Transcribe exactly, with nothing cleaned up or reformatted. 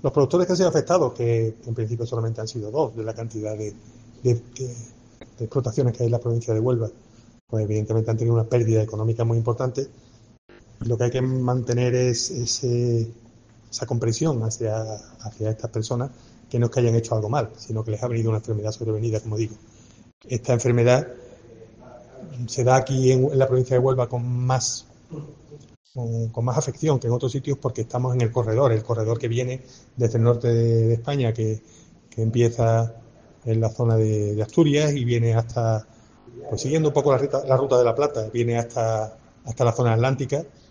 Los productores que han sido afectados, que en principio solamente han sido dos de la cantidad de, de, de, de explotaciones que hay en la provincia de Huelva, pues evidentemente han tenido una pérdida económica muy importante. Lo que hay que mantener es ese, esa comprensión hacia, hacia estas personas, que no es que hayan hecho algo mal, sino que les ha venido una enfermedad sobrevenida, como digo. Esta enfermedad se da aquí en, en la provincia de Huelva con más con, con más afección que en otros sitios, porque estamos en el corredor, el corredor que viene desde el norte de, de España, que, que empieza en la zona de, de Asturias y viene hasta, pues siguiendo un poco la ruta, la ruta de la Plata, viene hasta, hasta la zona atlántica